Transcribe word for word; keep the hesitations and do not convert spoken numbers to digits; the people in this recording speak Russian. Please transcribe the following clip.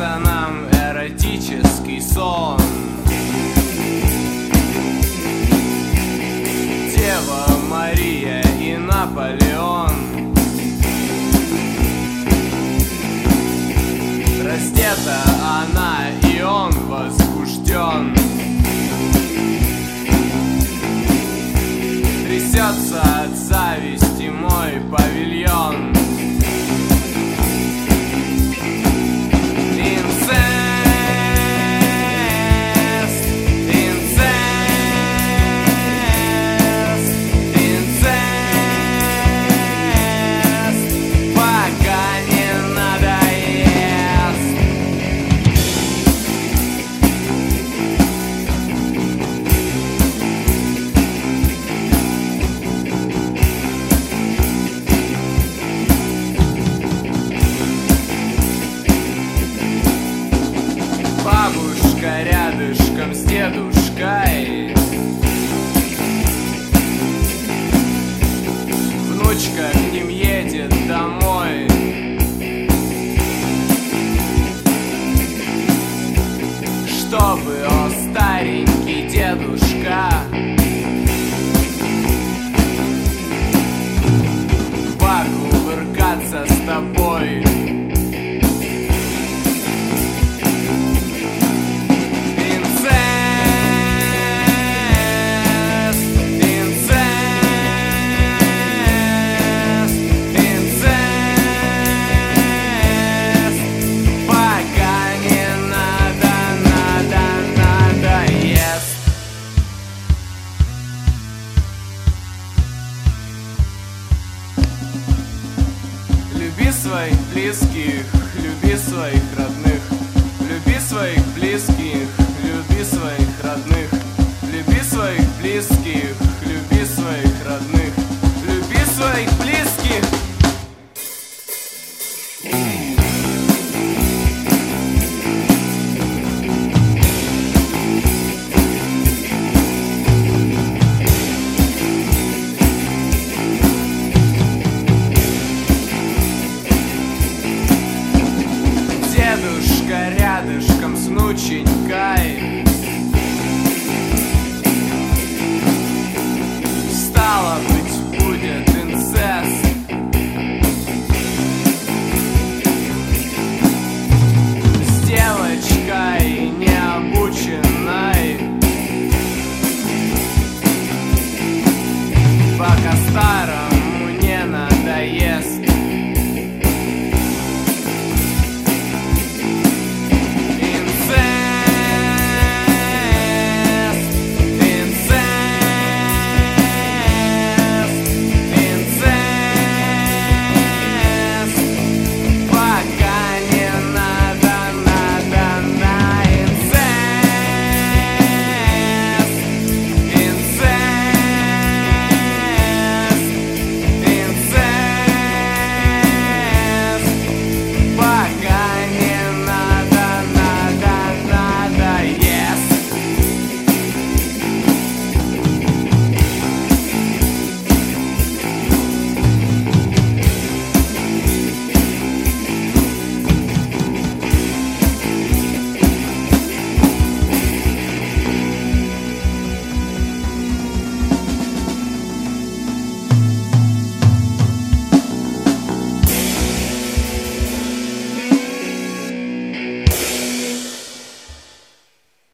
снится нам эротический сон. Дева Мария и Наполеон. Раздета она, и он возбужден. Трясется от зависти мой павильон. Бабушка рядышком с дедушкой, внучка к ним едет домой. Чтобы, о старенький дедушка, покувыркаться с тобой. Люби своих близких, люби своих родных. Люби своих близких, люби своих родных. Люби своих близких, люби своих родных. Люби своих близких. Дедушка